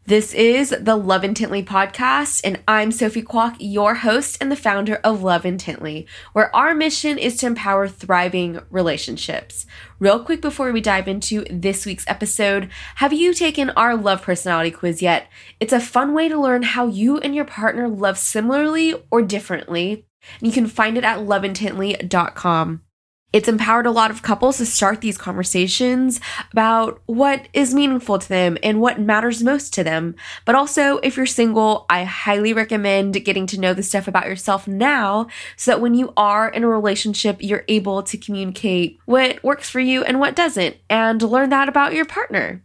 This is the Love Intently podcast, and I'm Sophie Kwok, your host and the founder of Love Intently, where our mission is to empower thriving relationships. Real quick before we dive into this week's episode, have you taken our Love Personality Quiz yet? It's a fun way to learn how you and your partner love similarly or differently, and you can find it at loveintently.com. It's empowered a lot of couples to start these conversations about what is meaningful to them and what matters most to them. But also, if you're single, I highly recommend getting to know the stuff about yourself now so that when you are in a relationship, you're able to communicate what works for you and what doesn't, and learn that about your partner.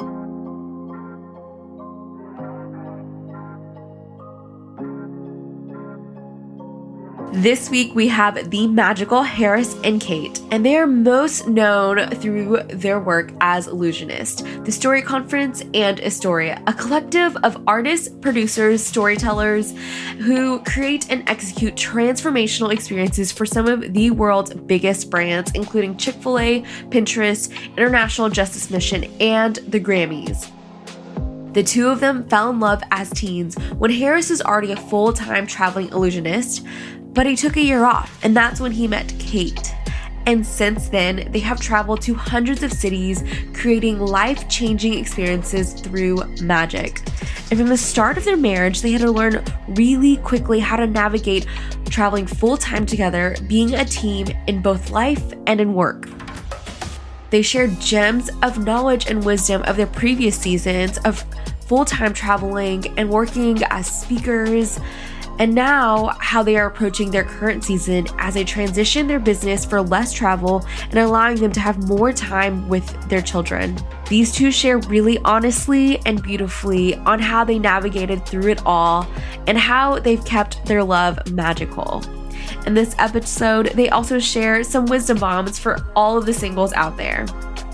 This week, we have the magical Harris and Kate, and they are most known through their work as Illusionist, The Story Conference, and Astoria, a collective of artists, producers, storytellers who create and execute transformational experiences for some of the world's biggest brands, including Chick-fil-A, Pinterest, International Justice Mission, and the Grammys. The two of them fell in love as teens when Harris was already a full-time traveling illusionist, but he took a year off, and that's when he met Kate. And since then, they have traveled to hundreds of cities, creating life-changing experiences through magic. And from the start of their marriage, they had to learn really quickly how to navigate traveling full-time together, being a team in both life and in work. They shared gems of knowledge and wisdom of their previous seasons of full-time traveling and working as speakers, and now how they are approaching their current season as they transition their business for less travel and allowing them to have more time with their children. These two share really honestly and beautifully on how they navigated through it all and how they've kept their love magical. In this episode, they also share some wisdom bombs for all of the singles out there.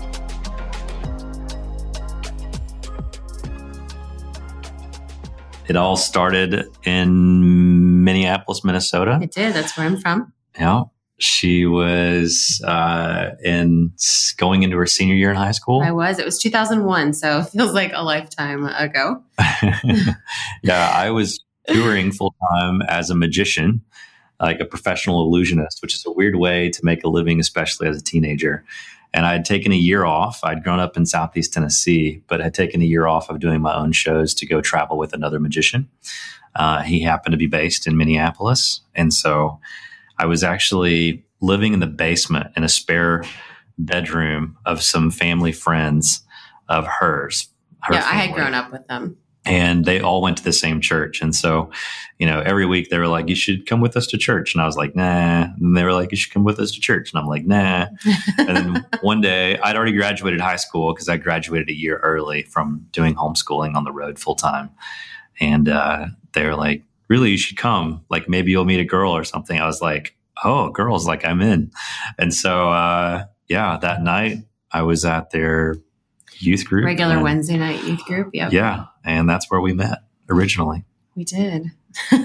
It all started in Minneapolis, Minnesota. It did. That's where I'm from. Yeah. She was going into her senior year in high school. I was. It was 2001, so it feels like a lifetime ago. Yeah, I was touring full-time as a magician, like a professional illusionist, which is a weird way to make a living, especially as a teenager. And I had taken a year off. I'd grown up in Southeast Tennessee, but had taken a year off of doing my own shows to go travel with another magician. He happened to be based in Minneapolis. And so I was actually living in the basement in a spare bedroom of some family friends of hers. Yeah, I had grown up with them. And they all went to the same church. And so, every week they were like, you should come with us to church. And I was like, nah. And they were like, you should come with us to church. And I'm like, nah. And then one day I'd already graduated high school because I graduated a year early from doing homeschooling on the road full time. And they were like, really, you should come. Like, maybe you'll meet a girl or something. I was like, oh, girls, like I'm in. And so, that night I was at their youth group. Regular Wednesday night youth group. Yep. Yeah. And that's where we met originally. We did. Girl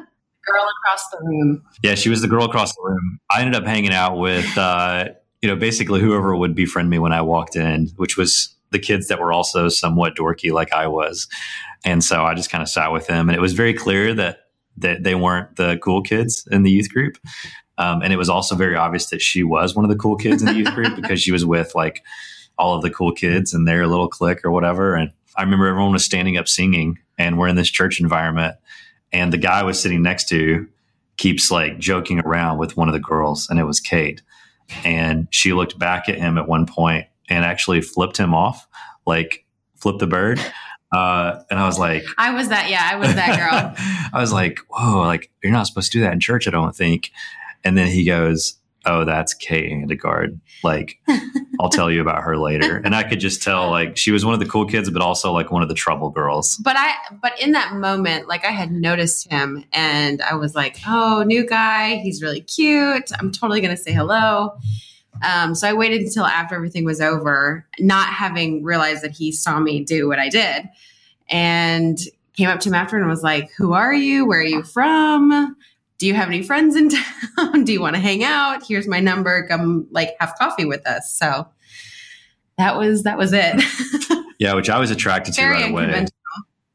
across the room. Yeah, she was the girl across the room. I ended up hanging out with, basically whoever would befriend me when I walked in, which was the kids that were also somewhat dorky like I was. And so I just kind of sat with them. And it was very clear that they weren't the cool kids in the youth group. And it was also very obvious that she was one of the cool kids in the youth group because she was with like all of the cool kids in their little clique or whatever. And I remember everyone was standing up singing and we're in this church environment. And the guy I was sitting next to keeps like joking around with one of the girls, and it was Kate. And she looked back at him at one point and actually flipped him off, like flipped the bird. And I was like, I was that girl. I was like, whoa, like you're not supposed to do that in church, I don't think. And then he goes, oh, that's Kate Handegard. Like, I'll tell you about her later. And I could just tell, like, she was one of the cool kids, but also like one of the trouble girls. But in that moment, like I had noticed him and I was like, oh, new guy. He's really cute. I'm totally going to say hello. So I waited until after everything was over, not having realized that he saw me do what I did, and came up to him after and was like, who are you? Where are you from? Do you have any friends in town? Do you want to hang out? Here's my number. Come like have coffee with us. So that was it. Yeah, which I was attracted to right away.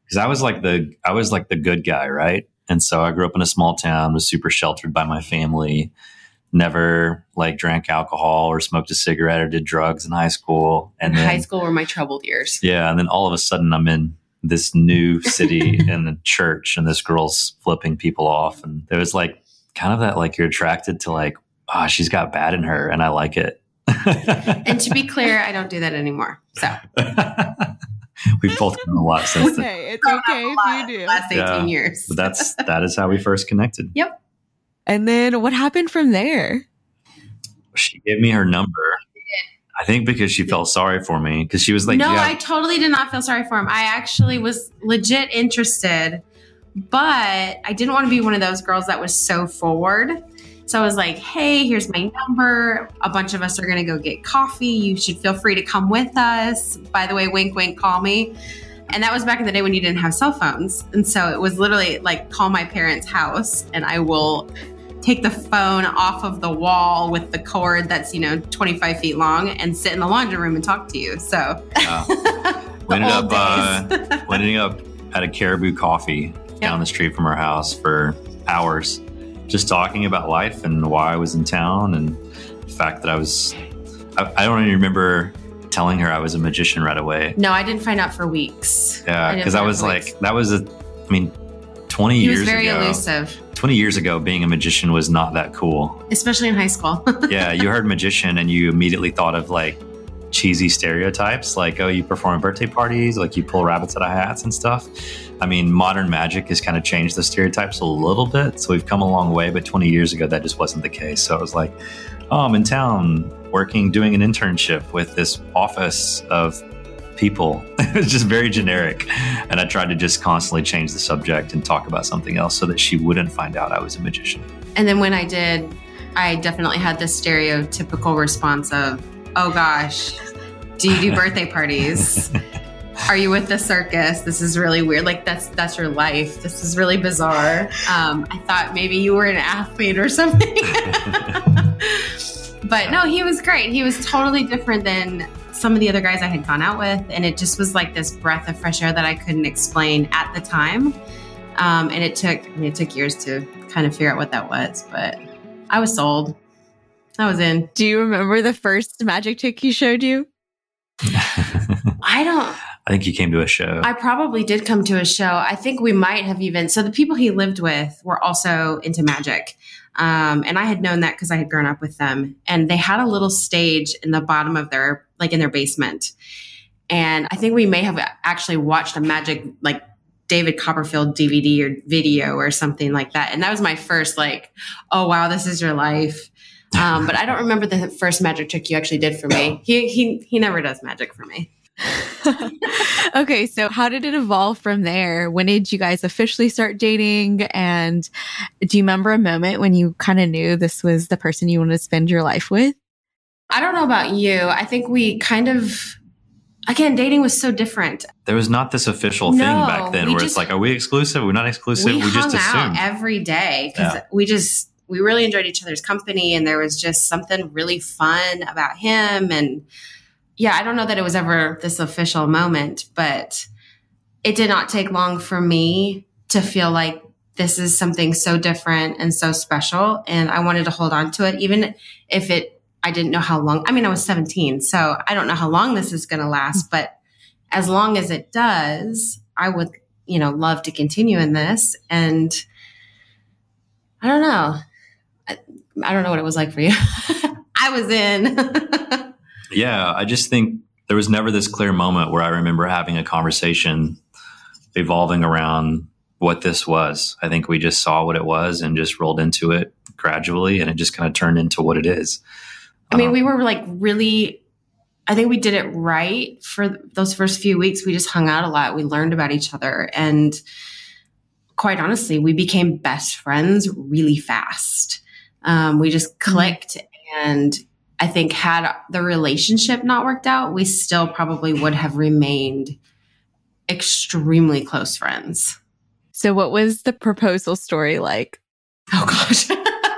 because I was like the good guy, right? And so I grew up in a small town, was super sheltered by my family, never like drank alcohol or smoked a cigarette or did drugs in high school. And then, high school were my troubled years. yeah, and then all of a sudden I'm in this new city in the church, and this girl's flipping people off, and there was like kind of that like you're attracted to like, oh, she's got bad in her, and I like it. And to be clear, I don't do that anymore. So we've both done a lot since then. Okay, it's okay if you do. last 18 years. But that is how we first connected. Yep. And then what happened from there? She gave me her number. I think because she felt sorry for me, because she was like, no, yeah. I totally did not feel sorry for him. I actually was legit interested, but I didn't want to be one of those girls that was so forward. So I was like, hey, here's my number. A bunch of us are going to go get coffee. You should feel free to come with us. By the way, wink, wink, call me. And that was back in the day when you didn't have cell phones. And so it was literally like, call my parents' house and I will take the phone off of the wall with the cord that's, 25 feet long and sit in the laundry room and talk to you. So we ended up at a Caribou Coffee down the street from our house for hours, just talking about life and why I was in town, and the fact that I don't even remember telling her I was a magician right away. No, I didn't find out for weeks. Yeah, because I was like, 20 He years was very ago. elusive. 20 years ago, being a magician was not that cool. Especially in high school. Yeah, you heard magician and you immediately thought of like cheesy stereotypes, like, oh, you perform at birthday parties, like you pull rabbits out of hats and stuff. I mean, modern magic has kind of changed the stereotypes a little bit, so we've come a long way, but 20 years ago, that just wasn't the case. So it was like, oh, I'm in town working, doing an internship with this office of people. It was just very generic. And I tried to just constantly change the subject and talk about something else so that she wouldn't find out I was a magician. And then when I did, I definitely had this stereotypical response of, oh gosh, do you do birthday parties? Are you with the circus? This is really weird. Like that's your life. This is really bizarre. I thought maybe you were an athlete or something. But no, he was great. He was totally different than some of the other guys I had gone out with. And it just was like this breath of fresh air that I couldn't explain at the time. And it took years to kind of figure out what that was, but I was sold. I was in. Do you remember the first magic trick he showed you? I think you came to a show. I probably did come to a show. I think we might have even. So the people he lived with were also into magic. And I had known that because I had grown up with them. And they had a little stage in the bottom of in their basement. And I think we may have actually watched a magic, like David Copperfield DVD or video or something like that. And that was my first oh, wow, this is your life. But I don't remember the first magic trick you actually did for me. He never does magic for me. Okay, so how did it evolve from there? When did you guys officially start dating? And do you remember a moment when you kind of knew this was the person you wanted to spend your life with? I don't know about you. I think we kind of, again, dating was so different. There was not this official thing back then where it's like, are we exclusive? We're not exclusive. We just assumed. Out every day because we really enjoyed each other's company, and there was just something really fun about him. And yeah, I don't know that it was ever this official moment, but it did not take long for me to feel like this is something so different and so special. And I wanted to hold on to it, even if I didn't know how long. I mean, I was 17, so I don't know how long this is going to last, but as long as it does, I would, love to continue in this. And I don't know. I don't know what it was like for you. I was in. Yeah, I just think there was never this clear moment where I remember having a conversation evolving around what this was. I think we just saw what it was and just rolled into it gradually, and it just kind of turned into what it is. I mean, we were really, I think we did it right for those first few weeks. We just hung out a lot. We learned about each other. And quite honestly, we became best friends really fast. We just clicked, and I think had the relationship not worked out, we still probably would have remained extremely close friends. So what was the proposal story like? Oh gosh.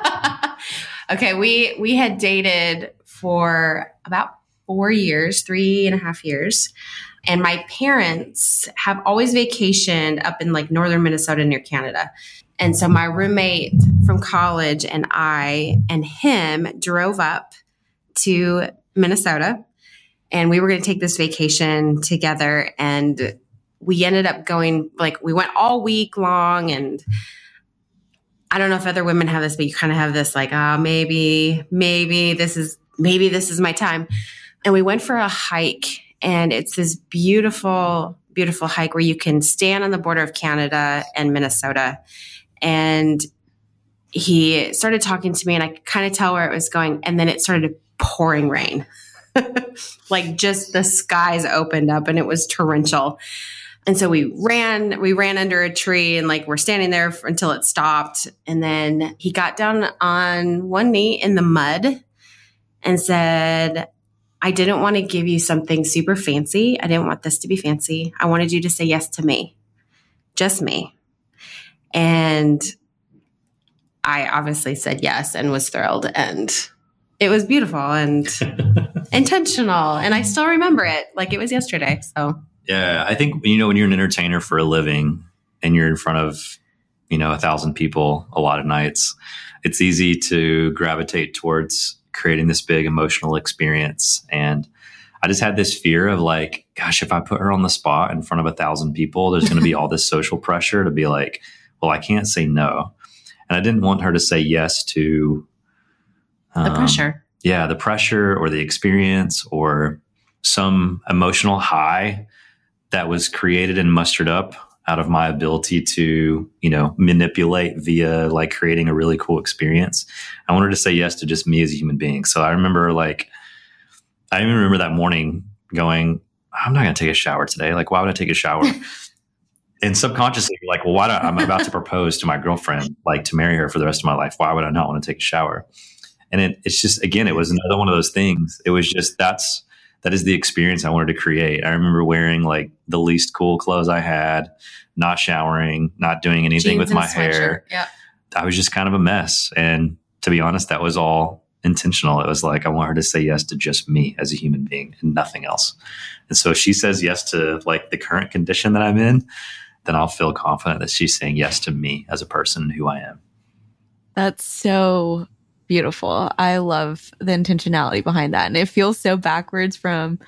Okay. We had dated for about 4 years, 3.5 years. And my parents have always vacationed up in like northern Minnesota near Canada. And so my roommate from college and I and him drove up to Minnesota, and we were going to take this vacation together. And we ended up going, like, we went all week long. And I don't know if other women have this, but you kind of have this like, maybe this is my time. And we went for a hike, and it's this beautiful, beautiful hike where you can stand on the border of Canada and Minnesota. And he started talking to me, and I could kind of tell where it was going. And then it started pouring rain. Like, just the skies opened up, and it was torrential. And so we ran under a tree, and like, we're standing there until it stopped. And then he got down on one knee in the mud and said, I didn't want to give you something super fancy. I didn't want this to be fancy. I wanted you to say yes to me, just me. And I obviously said yes and was thrilled, and it was beautiful and intentional. And I still remember it like it was yesterday. So yeah, I think, when you're an entertainer for a living and you're in front of, 1,000 people a lot of nights, it's easy to gravitate towards creating this big emotional experience. And I just had this fear of like, gosh, if I put her on the spot in front of 1,000 people, there's going to be all this social pressure to be like, well, I can't say no. And I didn't want her to say yes to the pressure. Yeah, the pressure or the experience or some emotional high that was created and mustered up out of my ability to, manipulate via like creating a really cool experience. I wanted to say yes to just me as a human being. So I remember I even remember that morning going, I'm not going to take a shower today. Like, why would I take a shower? And subconsciously, you're like, well, why don't I'm about to propose to my girlfriend, like to marry her for the rest of my life. Why would I not want to take a shower? And it's just, again, it was another one of those things. It was just, that is the experience I wanted to create. I remember wearing like the least cool clothes I had, not showering, not doing anything Jeans with my hair. Yep. I was just kind of a mess. And to be honest, that was all intentional. It was like, I want her to say yes to just me as a human being and nothing else. And so if she says yes to like the current condition that I'm in, then I'll feel confident that she's saying yes to me as a person and who I am. That's so beautiful. I love the intentionality behind that. And it feels so backwards from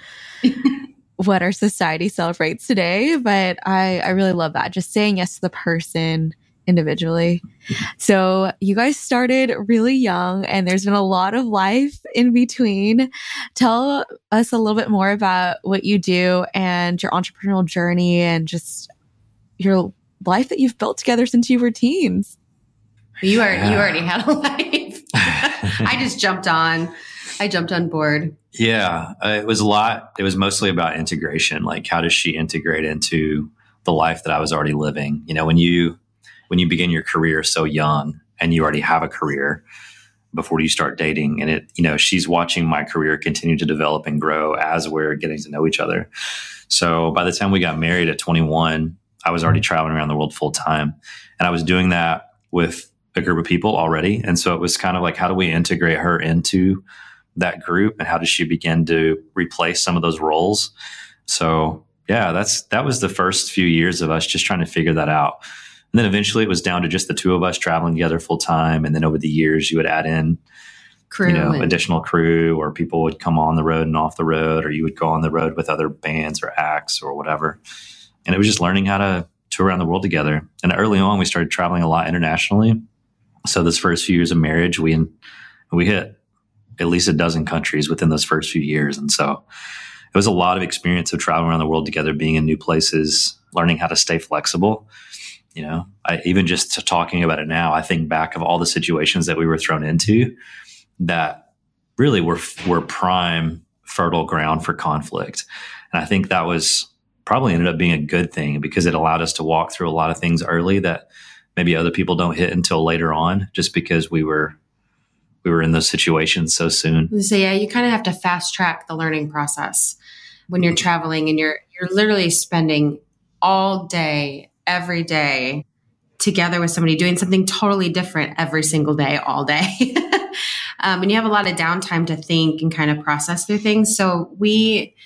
what our society celebrates today. But I really love that. Just saying yes to the person individually. So you guys started really young, and there's been a lot of life in between. Tell us a little bit more about what you do and your entrepreneurial journey and just your life that you've built together since you were teens. You already had a life. I just jumped on board. Yeah, it was a lot. It was mostly about integration. Like, how does she integrate into the life that I was already living? When you begin your career so young and you already have a career before you start dating, and she's watching my career continue to develop and grow as we're getting to know each other. So by the time we got married at 21, I was already traveling around the world full time, and I was doing that with a group of people already. And so it was kind of like, how do we integrate her into that group, and how does she begin to replace some of those roles? So yeah, that was the first few years of us just trying to figure that out. And then eventually it was down to just the two of us traveling together full time. And then over the years you would add in additional crew, or people would come on the road and off the road, or you would go on the road with other bands or acts or whatever. And it was just learning how to tour around the world together. And early on we started traveling a lot internationally. So this first few years of marriage, we hit at least a dozen countries within those first few years. And so it was a lot of experience of traveling around the world together, being in new places, learning how to stay flexible. I even just talking about it now, I think back of all the situations that we were thrown into that really were prime fertile ground for conflict. And I think that was probably ended up being a good thing, because it allowed us to walk through a lot of things early that maybe other people don't hit until later on, just because we were in those situations so soon. So yeah, you kind of have to fast track the learning process when you're traveling, and you're literally spending all day, every day together with somebody doing something totally different every single day, all day. And you have a lot of downtime to think and kind of process through things. So we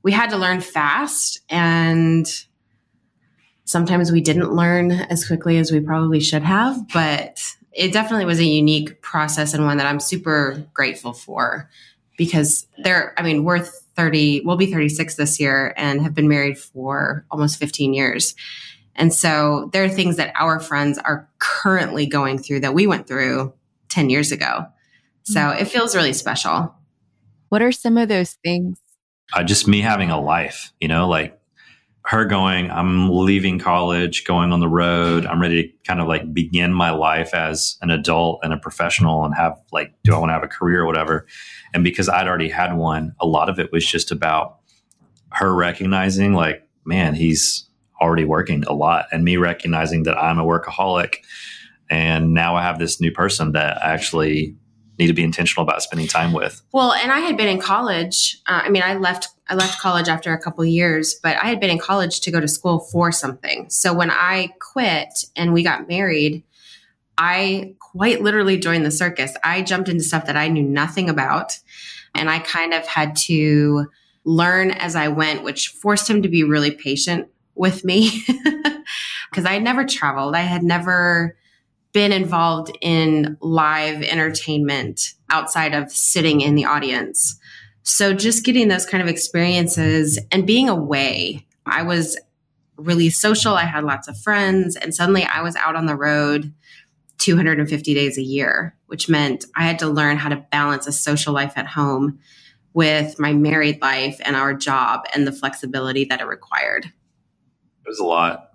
we had to learn fast, and sometimes we didn't learn as quickly as we probably should have, but it definitely was a unique process and one that I'm super grateful for, because we're 30, we'll be 36 this year and have been married for almost 15 years. And so there are things that our friends are currently going through that we went through 10 years ago. So it feels really special. What are some of those things? Just me having a life, like her going, I'm leaving college, going on the road. I'm ready to kind of like begin my life as an adult and a professional and have like, do I want to have a career or whatever? And because I'd already had one, a lot of it was just about her recognizing like, man, he's already working a lot, and me recognizing that I'm a workaholic. And now I have this new person that I actually need to be intentional about spending time with. Well, and I had been in college. I left college after a couple of years, but I had been in college to go to school for something. So when I quit and we got married, I quite literally joined the circus. I jumped into stuff that I knew nothing about. And I kind of had to learn as I went, which forced him to be really patient with me because I had never traveled. I had never been involved in live entertainment outside of sitting in the audience. So just getting those kind of experiences and being away, I was really social. I had lots of friends, and suddenly I was out on the road 250 days a year, which meant I had to learn how to balance a social life at home with my married life and our job and the flexibility that it required. It was a lot.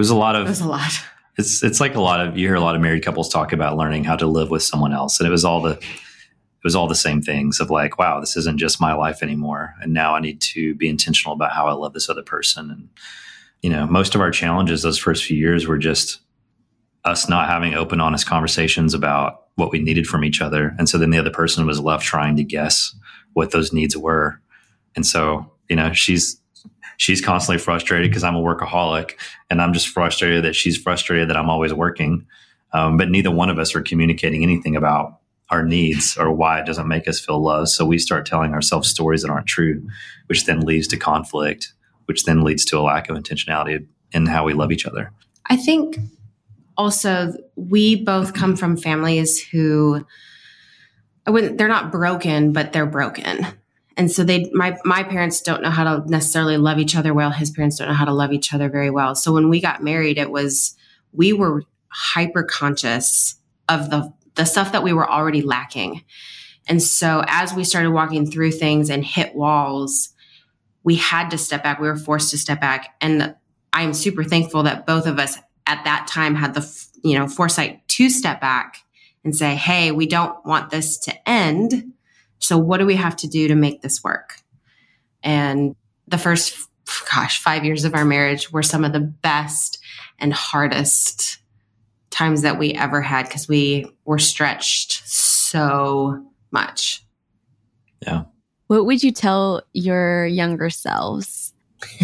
It's like you hear a lot of married couples talk about learning how to live with someone else. And it was all the same things of like, wow, this isn't just my life anymore. And now I need to be intentional about how I love this other person. And, most of our challenges those first few years were just us not having open, honest conversations about what we needed from each other. And so then the other person was left trying to guess what those needs were. And so, she's constantly frustrated because I'm a workaholic, and I'm just frustrated that she's frustrated that I'm always working. But neither one of us are communicating anything about our needs or why it doesn't make us feel loved. So we start telling ourselves stories that aren't true, which then leads to conflict, which then leads to a lack of intentionality in how we love each other. I think also we both come from families who, they're not broken, but they're broken. And so my parents don't know how to necessarily love each other well. His parents don't know how to love each other very well. So when we got married, we were hyper conscious of the stuff that we were already lacking. And so as we started walking through things and hit walls, we had to step back. We were forced to step back. And I am super thankful that both of us at that time had the, foresight to step back and say, hey, we don't want this to end. So what do we have to do to make this work? And the first, 5 years of our marriage were some of the best and hardest times that we ever had because we were stretched so much. Yeah. What would you tell your younger selves?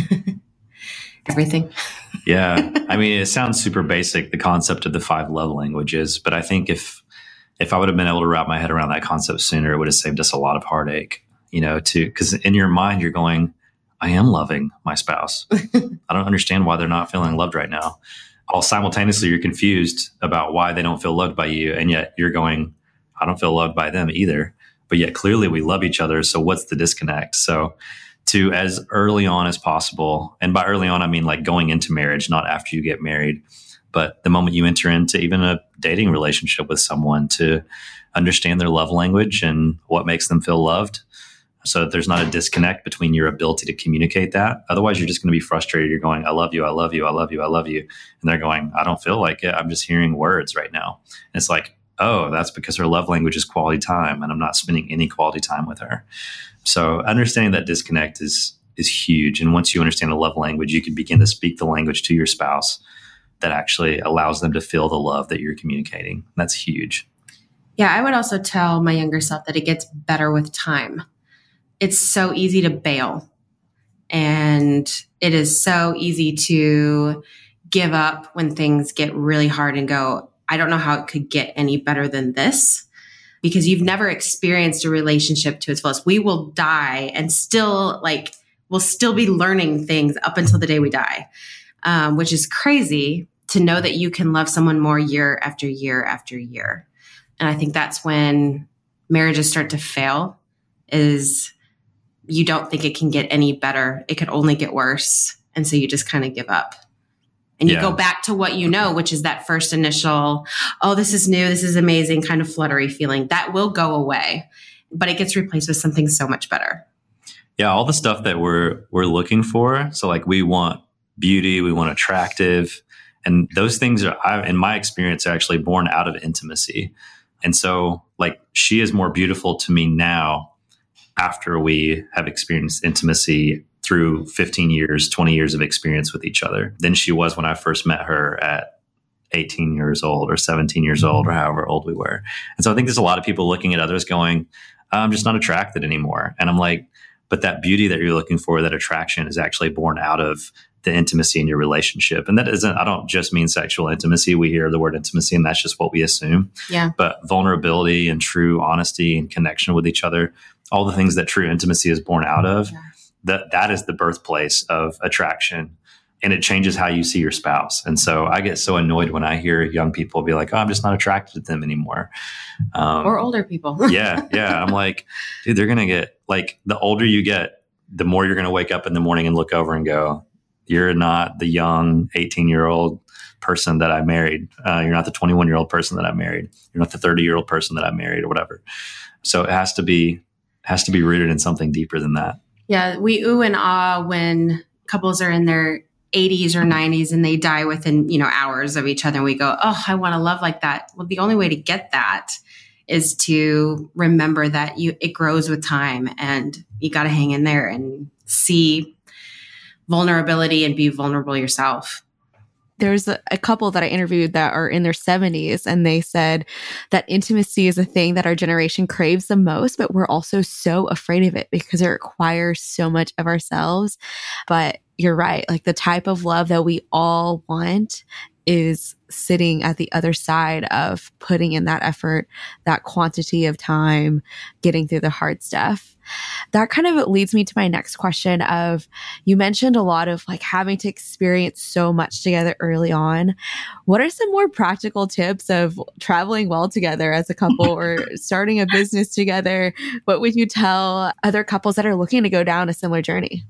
Everything. Yeah. It sounds super basic, the concept of the 5 love languages, but I think if I would have been able to wrap my head around that concept sooner, it would have saved us a lot of heartache, because in your mind, you're going, I am loving my spouse. I don't understand why they're not feeling loved right now. All simultaneously, you're confused about why they don't feel loved by you. And yet you're going, I don't feel loved by them either. But yet clearly we love each other. So what's the disconnect? So to as early on as possible, and by early on, I mean like going into marriage, not after you get married, but the moment you enter into even a dating relationship with someone, to understand their love language and what makes them feel loved, so that there's not a disconnect between your ability to communicate that. Otherwise, you're just going to be frustrated. You're going, I love you, I love you, I love you, I love you. And they're going, I don't feel like it. I'm just hearing words right now. And it's like, oh, that's because her love language is quality time, and I'm not spending any quality time with her. So understanding that disconnect is huge. And once you understand the love language, you can begin to speak the language to your spouse that actually allows them to feel the love that you're communicating. That's huge. Yeah, I would also tell my younger self that it gets better with time. It's so easy to bail, and it is so easy to give up when things get really hard and go, I don't know how it could get any better than this, because you've never experienced a relationship to its fullest. We will die and still we'll still be learning things up until the day we die, which is crazy to know that you can love someone more year after year after year. And I think that's when marriages start to fail, is you don't think it can get any better. It could only get worse. And so you just kind of give up. And you go back to what you know, which is that first initial, oh, this is new, this is amazing, kind of fluttery feeling. That will go away, but it gets replaced with something so much better. Yeah, all the stuff that we're looking for. So like we want beauty, we want attractive, and those things are, in my experience, are actually born out of intimacy. And so like she is more beautiful to me now after we have experienced intimacy through 15 years, 20 years of experience with each other than she was when I first met her at 18 years old or 17 years old or however old we were. And so I think there's a lot of people looking at others going, I'm just not attracted anymore. And I'm like, but that beauty that you're looking for, that attraction, is actually born out of the intimacy in your relationship. And that isn't, I don't just mean sexual intimacy. We hear the word intimacy and that's just what we assume. Yeah. But vulnerability and true honesty and connection with each other, all the things that true intimacy is born out of, that is the birthplace of attraction. And it changes how you see your spouse. And so I get so annoyed when I hear young people be like, oh, I'm just not attracted to them anymore. Or older people. Yeah. I'm like, dude, they're going to get, like, the older you get, the more you're going to wake up in the morning and look over and go, you're not the young 18-year-old person that I married. You're not the 21-year-old person that I married. You're not the 30-year-old person that I married or whatever. So it has to be rooted in something deeper than that. Yeah. We ooh and ah when couples are in their 80s or 90s and they die within, hours of each other. And we go, oh, I want to love like that. Well, the only way to get that is to remember that it grows with time, and you got to hang in there and see vulnerability and be vulnerable yourself. There's a couple that I interviewed that are in their 70s, and they said that intimacy is a thing that our generation craves the most, but we're also so afraid of it because it requires so much of ourselves. But you're right. Like, the type of love that we all want is sitting at the other side of putting in that effort, that quantity of time, getting through the hard stuff. That kind of leads me to my next question of, you mentioned a lot of like having to experience so much together early on. What are some more practical tips of traveling well together as a couple or starting a business together? What would you tell other couples that are looking to go down a similar journey?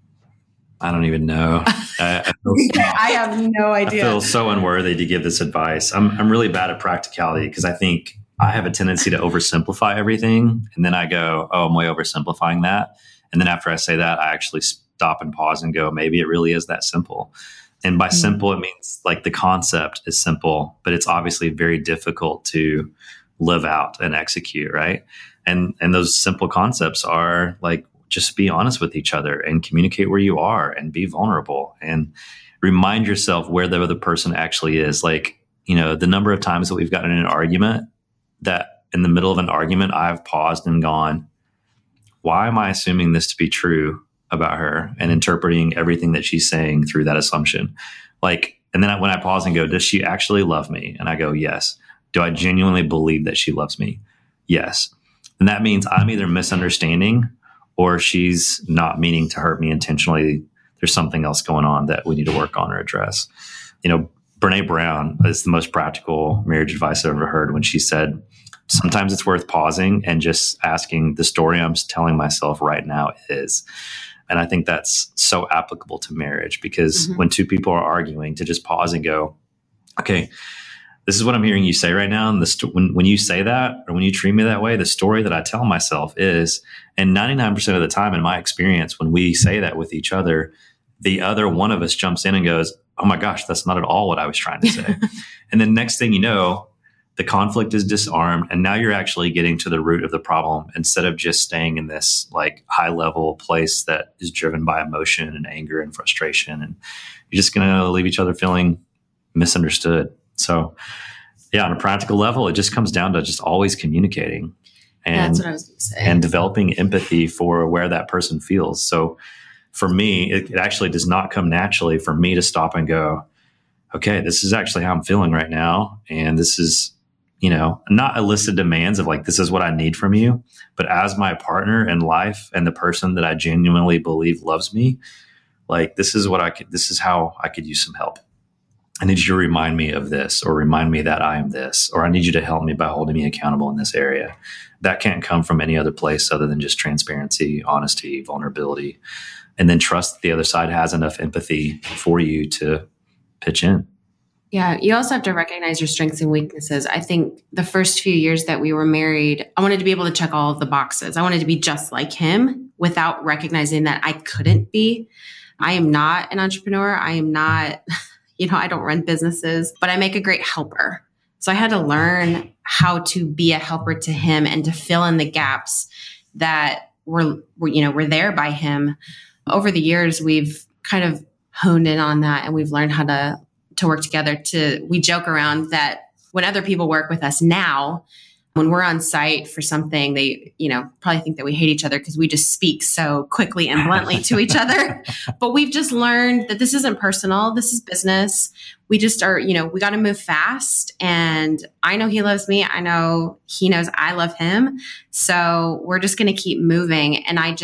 I don't even know. I have no idea. I feel so unworthy to give this advice. I'm really bad at practicality because I think I have a tendency to oversimplify everything. And then I go, oh, I'm way oversimplifying that. And then after I say that, I actually stop and pause and go, maybe it really is that simple. And by simple, it means like the concept is simple, but it's obviously very difficult to live out and execute, right? And those simple concepts are like, just be honest with each other and communicate where you are and be vulnerable and remind yourself where the other person actually is. Like, the number of times that we've gotten in an argument that in the middle of an argument, I've paused and gone, why am I assuming this to be true about her, and interpreting everything that she's saying through that assumption? Like, and then when I pause and go, does she actually love me? And I go, yes. Do I genuinely believe that she loves me? Yes. And that means I'm either misunderstanding or she's not meaning to hurt me intentionally. There's something else going on that we need to work on or address. Brene Brown is the most practical marriage advice I've ever heard when she said, sometimes it's worth pausing and just asking, the story I'm telling myself right now is. And I think that's so applicable to marriage because when two people are arguing, to just pause and go, okay, this is what I'm hearing you say right now. And when you say that, or when you treat me that way, the story that I tell myself is, and 99% of the time in my experience, when we say that with each other, the other one of us jumps in and goes, oh my gosh, that's not at all what I was trying to say. And then next thing you know, the conflict is disarmed. And now you're actually getting to the root of the problem instead of just staying in this like high level place that is driven by emotion and anger and frustration. And you're just going to leave each other feeling misunderstood. So yeah, on a practical level, it just comes down to just always communicating and, that's what I was going to say. And developing empathy for where that person feels. So for me, it actually does not come naturally for me to stop and go, okay, this is actually how I'm feeling right now. And this is, not illicit demands of like, this is what I need from you, but as my partner in life and the person that I genuinely believe loves me, like, this is how I could use some help. I need you to remind me of this, or remind me that I am this, or I need you to help me by holding me accountable in this area. That can't come from any other place other than just transparency, honesty, vulnerability, and then trust that the other side has enough empathy for you to pitch in. Yeah, you also have to recognize your strengths and weaknesses. I think the first few years that we were married, I wanted to be able to check all of the boxes. I wanted to be just like him without recognizing that I couldn't be. I am not an entrepreneur. I am not, I don't run businesses, but I make a great helper. So I had to learn how to be a helper to him and to fill in the gaps that were there by him. Over the years, we've kind of honed in on that, and we've learned how to work together. We joke around that when other people work with us now, when we're on site for something, they, probably think that we hate each other because we just speak so quickly and bluntly to each other. But we've just learned that this isn't personal. This is business. We just are, we got to move fast. And I know he loves me. I know he knows I love him. So we're just going to keep moving. And I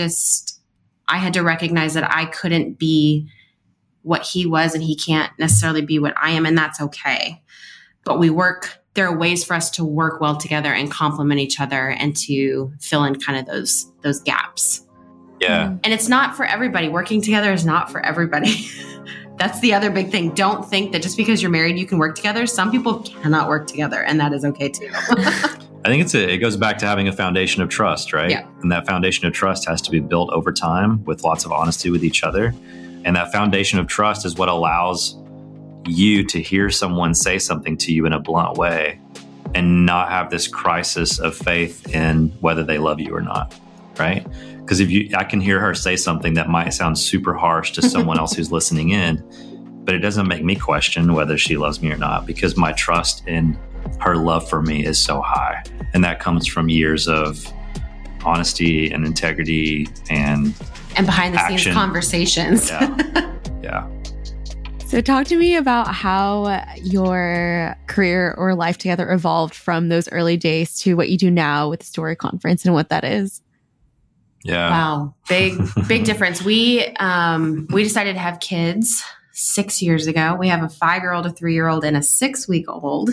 had to recognize that I couldn't be what he was, and he can't necessarily be what I am. And that's okay. But there are ways for us to work well together and complement each other and to fill in kind of those gaps. Yeah. And it's not for everybody. Working together is not for everybody. That's the other big thing. Don't think that just because you're married, you can work together. Some people cannot work together, and that is okay too. I think it goes back to having a foundation of trust, right? Yeah. And that foundation of trust has to be built over time with lots of honesty with each other. And that foundation of trust is what allows you to hear someone say something to you in a blunt way and not have this crisis of faith in whether they love you or not, right? Because I can hear her say something that might sound super harsh to someone else who's listening in, but it doesn't make me question whether she loves me or not, because my trust in her love for me is so high. And that comes from years of honesty and integrity and behind the scenes conversations. Yeah. So talk to me about how your career or life together evolved from those early days to what you do now with the Story Conference and what that is. Yeah. Wow. Big difference. We decided to have kids 6 years ago. We have a 5-year-old, a 3-year-old, and a 6-week-old.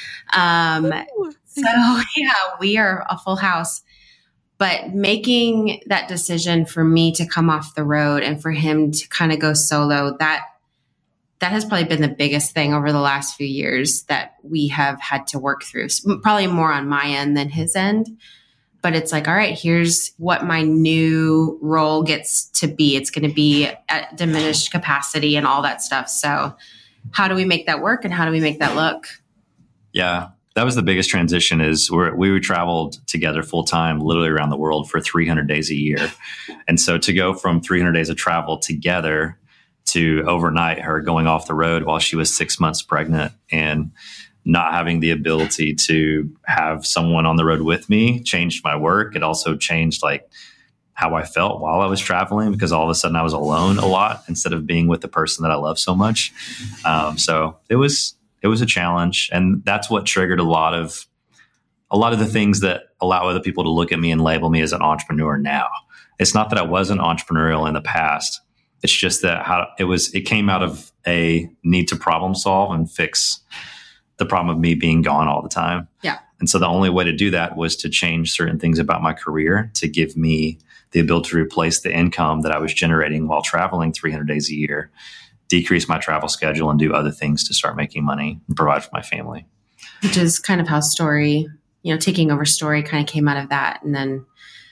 So yeah, we are a full house. But making that decision for me to come off the road and for him to kind of go solo, that has probably been the biggest thing over the last few years that we have had to work through. Probably more on my end than his end. But it's like, all right, here's what my new role gets to be. It's going to be at diminished capacity and all that stuff. So how do we make that work, and how do we make that look? Yeah. That was the biggest transition. Is we traveled together full time, literally around the world for 300 days a year. And so to go from 300 days of travel together to overnight her going off the road while she was 6 months pregnant and not having the ability to have someone on the road with me changed my work. It also changed like how I felt while I was traveling, because all of a sudden I was alone a lot instead of being with the person that I love so much. So it was a challenge, and that's what triggered a lot of the things that allow other people to look at me and label me as an entrepreneur now. It's not that I wasn't entrepreneurial in the past. It's just that it came out of a need to problem solve and fix the problem of me being gone all the time. Yeah. And so the only way to do that was to change certain things about my career to give me the ability to replace the income that I was generating while traveling 300 days a year, decrease my travel schedule, and do other things to start making money and provide for my family. Which is kind of how Story, taking over Story kind of came out of that. And then,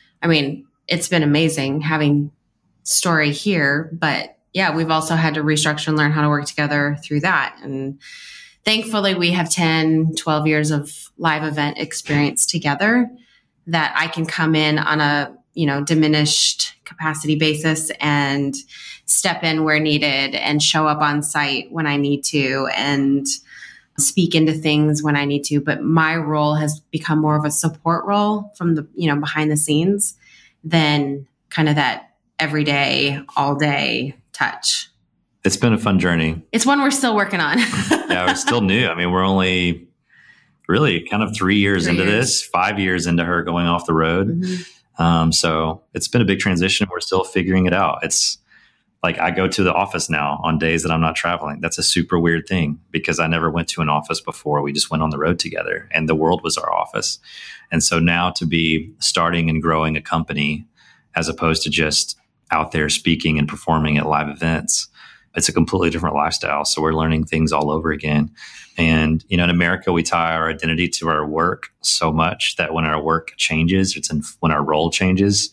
it's been amazing having Story here, but yeah, we've also had to restructure and learn how to work together through that. And thankfully we have 10, 12 years of live event experience together that I can come in on a, diminished capacity basis and step in where needed and show up on site when I need to and speak into things when I need to. But my role has become more of a support role from the, behind the scenes than kind of that everyday, all day touch. It's been a fun journey. It's one we're still working on. Yeah, we're still new. We're only really kind of 3 years 3 into years. this, 5 years into her going off the road. Mm-hmm. So it's been a big transition. We're still figuring it out. It's like I go to the office now on days that I'm not traveling. That's a super weird thing because I never went to an office before. We just went on the road together and the world was our office. And so now to be starting and growing a company as opposed to just out there speaking and performing at live events, it's a completely different lifestyle. So we're learning things all over again. And, in America, we tie our identity to our work so much that when our work changes, when our role changes,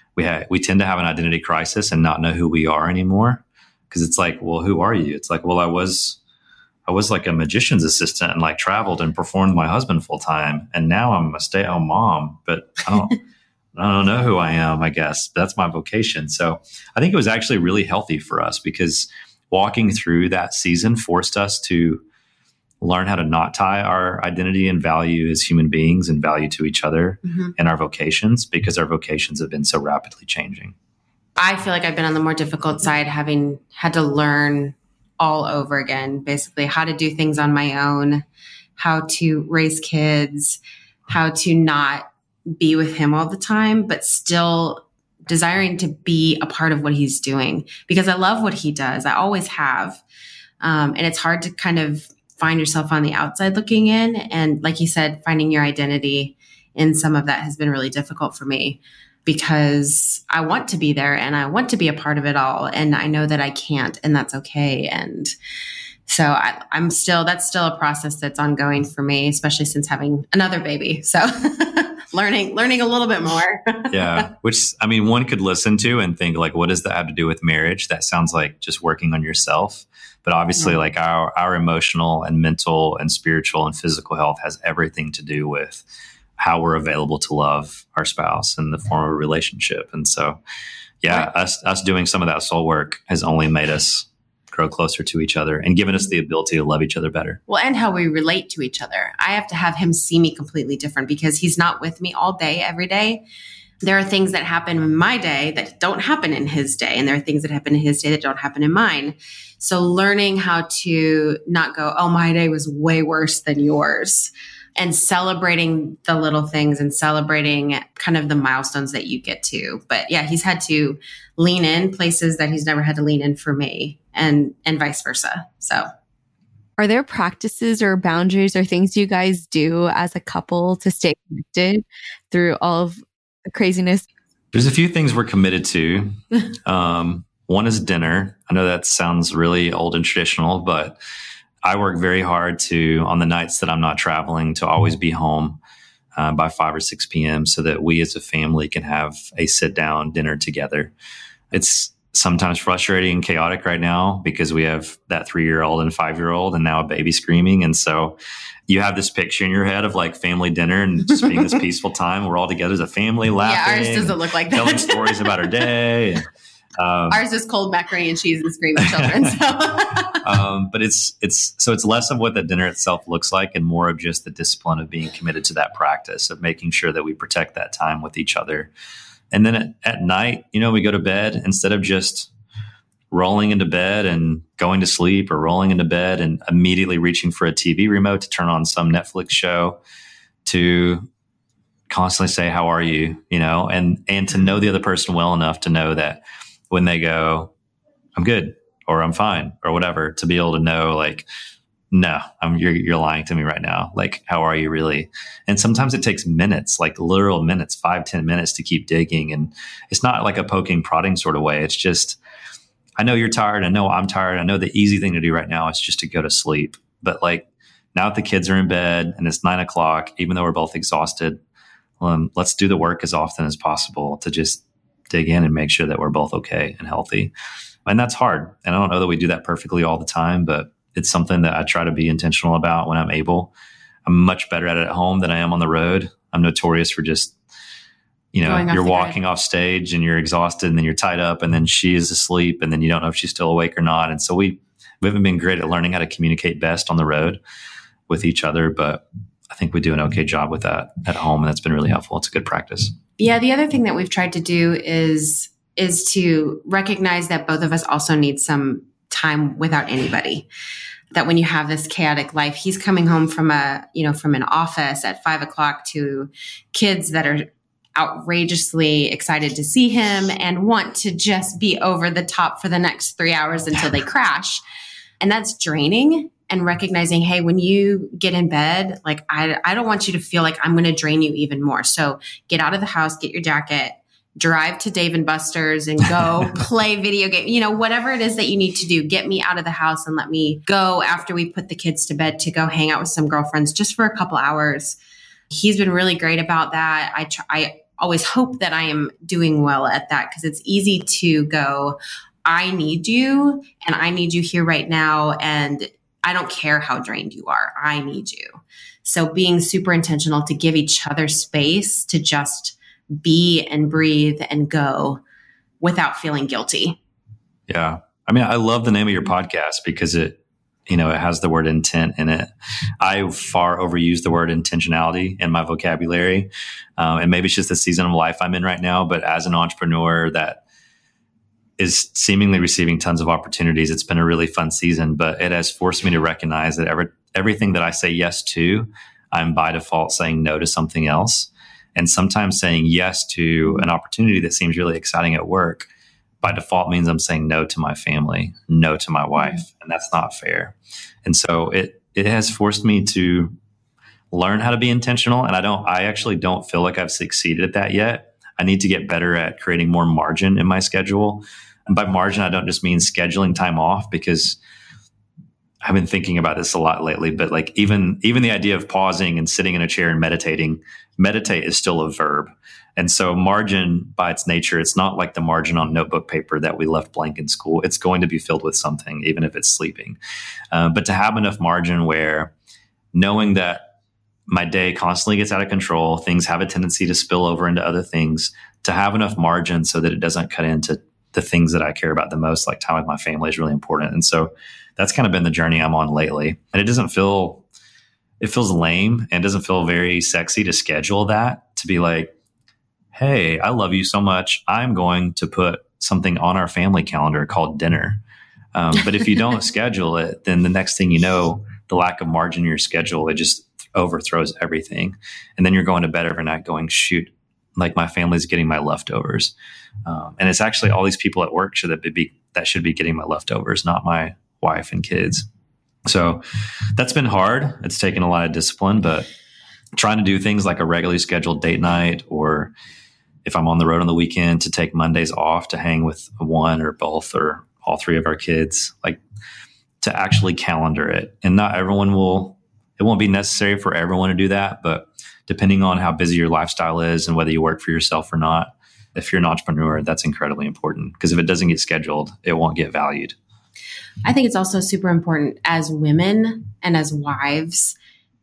we tend to have an identity crisis and not know who we are anymore. Because it's like, well, who are you? It's like, well, I was like a magician's assistant and like traveled and performed my husband full time. And now I'm a stay-at-home mom, but I don't know who I am, I guess. That's my vocation. So I think it was actually really healthy for us because walking through that season forced us to learn how to not tie our identity and value as human beings and value to each other and our vocations because our vocations have been so rapidly changing. I feel like I've been on the more difficult side, having had to learn all over again, basically how to do things on my own, how to raise kids, how to not be with him all the time, but still desiring to be a part of what he's doing because I love what he does. I always have. And it's hard to kind of find yourself on the outside looking in. And like you said, finding your identity in some of that has been really difficult for me because I want to be there and I want to be a part of it all. And I know that I can't, and that's okay. And so that's still a process that's ongoing for me, especially since having another baby. So learning a little bit more. Yeah. Which, one could listen to and think like, what does that have to do with marriage? That sounds like just working on yourself. But obviously like our emotional and mental and spiritual and physical health has everything to do with how we're available to love our spouse in the form of a relationship. And so, us doing some of that soul work has only made us grow closer to each other and given us the ability to love each other better. Well, and how we relate to each other. I have to have him see me completely different because he's not with me all day, every day. There are things that happen in my day that don't happen in his day. And there are things that happen in his day that don't happen in mine. So learning how to not go, oh, my day was way worse than yours. And celebrating the little things and celebrating kind of the milestones that you get to. But yeah, he's had to lean in places that he's never had to lean in for me and vice versa. So are there practices or boundaries or things you guys do as a couple to stay connected through all of the craziness? There's a few things we're committed to. One is dinner. I know that sounds really old and traditional, but I work very hard on the nights that I'm not traveling, to always be home by 5 or 6 p.m. so that we as a family can have a sit down dinner together. It's sometimes frustrating and chaotic right now because we have that 3-year-old and 5-year-old and now a baby screaming. And so you have this picture in your head of like family dinner and just being this peaceful time. We're all together as a family laughing. Yeah, ours doesn't look like that. Telling stories about our day. Ours is cold macaroni and cheese and screaming children. So. But it's less of what the dinner itself looks like and more of just the discipline of being committed to that practice of making sure that we protect that time with each other. And then at night, we go to bed instead of just rolling into bed and going to sleep or rolling into bed and immediately reaching for a TV remote to turn on some Netflix show, to constantly say, how are you? And to know the other person well enough to know that when they go, I'm good, or I'm fine, or whatever, to be able to know, like, no, you're lying to me right now. Like, how are you really? And sometimes it takes minutes, like literal minutes, 5-10 minutes to keep digging. And it's not like a poking, prodding sort of way. It's just, I know you're tired. I know I'm tired. I know the easy thing to do right now is just to go to sleep. But like now that the kids are in bed and it's 9 o'clock, even though we're both exhausted, let's do the work as often as possible to just dig in and make sure that we're both okay and healthy. And that's hard. And I don't know that we do that perfectly all the time, but it's something that I try to be intentional about when I'm able. I'm much better at it at home than I am on the road. I'm notorious for just, you're walking off stage and you're exhausted and then you're tied up and then she is asleep and then you don't know if she's still awake or not. And so we haven't been great at learning how to communicate best on the road with each other, but I think we do an okay job with that at home. And that's been really helpful. It's a good practice. Yeah. The other thing that we've tried to do is to recognize that both of us also need some time without anybody. that when you have this chaotic life, he's coming home from from an office at 5:00 to kids that are outrageously excited to see him and want to just be over the top for the next 3 hours until they crash. And that's draining. And recognizing, hey, when you get in bed, like I don't want you to feel like I'm going to drain you even more. So get out of the house, get your jacket, drive to Dave and Buster's and go play video game, whatever it is that you need to do, get me out of the house and let me go after we put the kids to bed to go hang out with some girlfriends just for a couple hours. He's been really great about that. I always hope that I am doing well at that because it's easy to go, I need you and I need you here right now. And I don't care how drained you are. I need you. So being super intentional to give each other space to just be and breathe and go without feeling guilty. Yeah. I mean, I love the name of your podcast because it has the word intent in it. I far overuse the word intentionality in my vocabulary. And maybe it's just the season of life I'm in right now, but as an entrepreneur that is seemingly receiving tons of opportunities, it's been a really fun season, but it has forced me to recognize that everything that I say yes to, I'm by default saying no to something else. And sometimes saying yes to an opportunity that seems really exciting at work by default means I'm saying no to my family, no to my wife, and that's not fair. And so it has forced me to learn how to be intentional. And I actually don't feel like I've succeeded at that yet. I need to get better at creating more margin in my schedule. And by margin, I don't just mean scheduling time off because I've been thinking about this a lot lately, but like even the idea of pausing and sitting in a chair and meditate is still a verb. And so margin by its nature, it's not like the margin on notebook paper that we left blank in school. It's going to be filled with something, even if it's sleeping. But to have enough margin where knowing that my day constantly gets out of control, things have a tendency to spill over into other things, to have enough margin so that it doesn't cut into the things that I care about the most, like time with my family is really important. And so that's kind of been the journey I'm on lately. And it feels lame and it doesn't feel very sexy to schedule that, to be like, hey, I love you so much. I'm going to put something on our family calendar called dinner. But if you don't schedule it, then the next thing you know, the lack of margin in your schedule, it just overthrows everything. And then you're going to bed every night going, shoot, like my family's getting my leftovers. And it's actually all these people at work that should be getting my leftovers, not my wife and kids. So that's been hard. It's taken a lot of discipline, but trying to do things like a regularly scheduled date night, or if I'm on the road on the weekend, to take Mondays off to hang with one or both or all three of our kids, like to actually calendar it. And not everyone it won't be necessary for everyone to do that, but depending on how busy your lifestyle is and whether you work for yourself or not, if you're an entrepreneur, that's incredibly important, because if it doesn't get scheduled, it won't get valued. I think it's also super important as women and as wives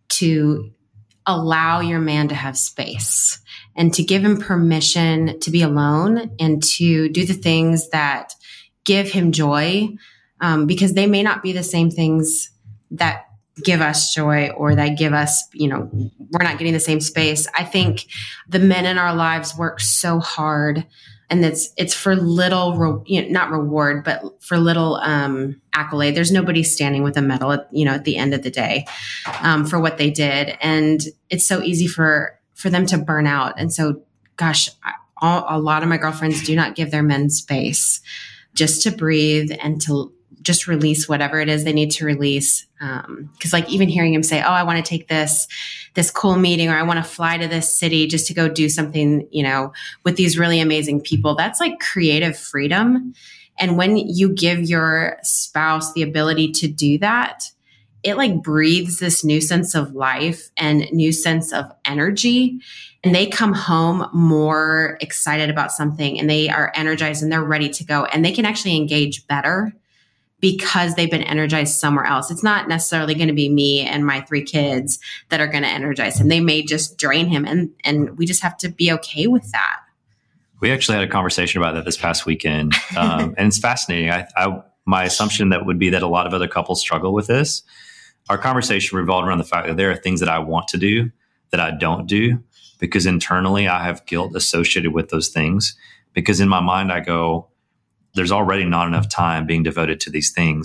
to allow your man to have space and to give him permission to be alone and to do the things that give him joy, because they may not be the same things that give us joy or that give us, we're not getting the same space. I think the men in our lives work so hard, and it's for little, not reward, but for little accolade. There's nobody standing with a medal at the end of the day for what they did. And it's so easy for them to burn out. And so, gosh, a lot of my girlfriends do not give their men space just to breathe and to just release whatever it is they need to release. Cause like even hearing him say, oh, I want to take this cool meeting, or I want to fly to this city just to go do something, with these really amazing people. That's like creative freedom. And when you give your spouse the ability to do that, it like breathes this new sense of life and new sense of energy. And they come home more excited about something, and they are energized and they're ready to go, and they can actually engage better because they've been energized somewhere else. It's not necessarily going to be me and my 3 kids that are going to energize him. They may just drain him, and we just have to be okay with that. We actually had a conversation about that this past weekend. And it's fascinating. My assumption that would be that a lot of other couples struggle with this. Our conversation revolved around the fact that there are things that I want to do that I don't do, because internally I have guilt associated with those things. Because in my mind, I go, there's already not enough time being devoted to these things.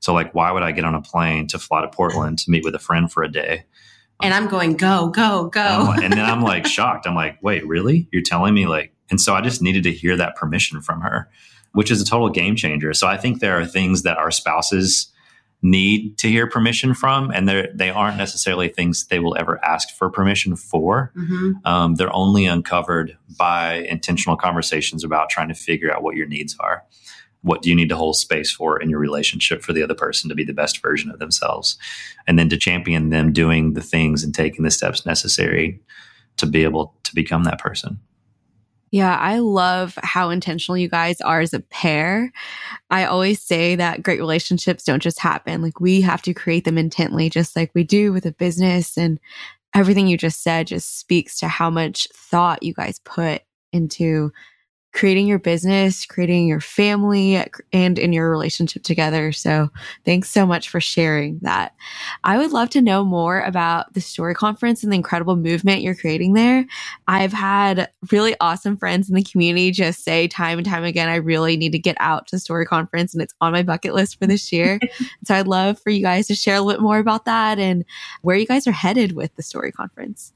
So like, why would I get on a plane to fly to Portland to meet with a friend for a day? And I'm going, go, go, go. And then I'm like shocked. I'm like, wait, really? You're telling me like, and so I just needed to hear that permission from her, which is a total game changer. So I think there are things that our spouses need to hear permission from, and they aren't necessarily things they will ever ask for permission for. Mm-hmm. They're only uncovered by intentional conversations about trying to figure out what your needs are. What do you need to hold space for in your relationship for the other person to be the best version of themselves? And then to champion them doing the things and taking the steps necessary to be able to become that person. Yeah, I love how intentional you guys are as a pair. I always say that great relationships don't just happen. Like, we have to create them intently, just like we do with a business. And everything you just said just speaks to how much thought you guys put into creating your business, creating your family, and in your relationship together. So thanks so much for sharing that. I would love to know more about the Story Conference and the incredible movement you're creating there. I've had really awesome friends in the community just say time and time again, I really need to get out to Story Conference, and it's on my bucket list for this year. So I'd love for you guys to share a little bit more about that and where you guys are headed with the Story Conference.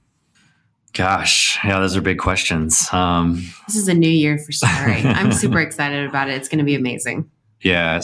Gosh, yeah, those are big questions. This is a new year for Story. I'm super excited about it. It's going to be amazing. Yeah,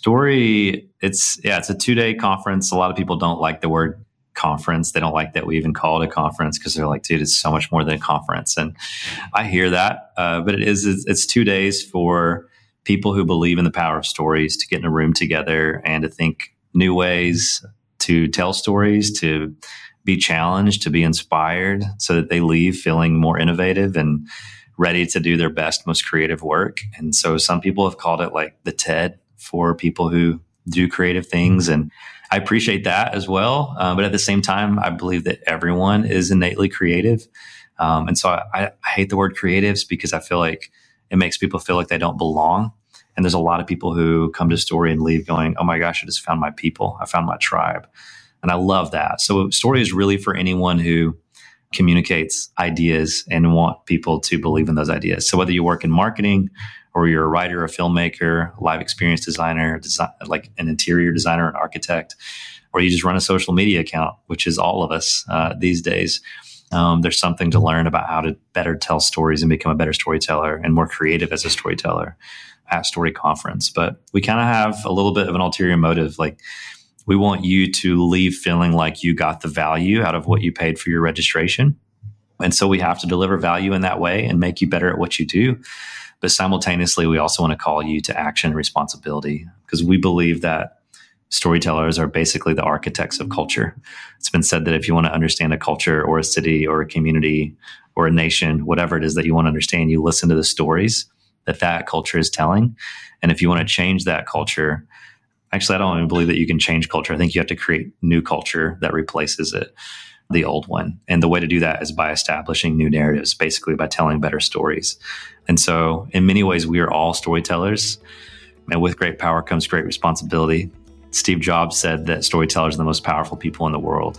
Story, it's a 2-day conference. A lot of people don't like the word conference. They don't like that we even call it a conference because they're like, dude, it's so much more than a conference. And I hear that, but it's 2 days for people who believe in the power of stories to get in a room together and to think new ways to tell stories, to be challenged, to be inspired, so that they leave feeling more innovative and ready to do their best, most creative work. And so some people have called it like the TED for people who do creative things. And I appreciate that as well. But at the same time, I believe that everyone is innately creative. And so I hate the word creatives because I feel like it makes people feel like they don't belong. And there's a lot of people who come to Story and leave going, oh my gosh, I just found my people. I found my tribe. And I love that. So Story is really for anyone who communicates ideas and want people to believe in those ideas. So whether you work in marketing or you're a writer, a filmmaker, live experience designer, like an interior designer, an architect, or you just run a social media account, which is all of us these days, there's something to learn about how to better tell stories and become a better storyteller and more creative as a storyteller at Story Conference. But we kind of have a little bit of an ulterior motive. Like, we want you to leave feeling like you got the value out of what you paid for your registration. And so we have to deliver value in that way and make you better at what you do. But simultaneously, we also want to call you to action and responsibility, because we believe that storytellers are basically the architects of culture. It's been said that if you want to understand a culture or a city or a community or a nation, whatever it is that you want to understand, you listen to the stories that culture is telling. And if you want to change that culture, actually, I don't even believe that you can change culture. I think you have to create new culture that replaces it, the old one. And the way to do that is by establishing new narratives, basically by telling better stories. And so in many ways, we are all storytellers. And with great power comes great responsibility. Steve Jobs said that storytellers are the most powerful people in the world.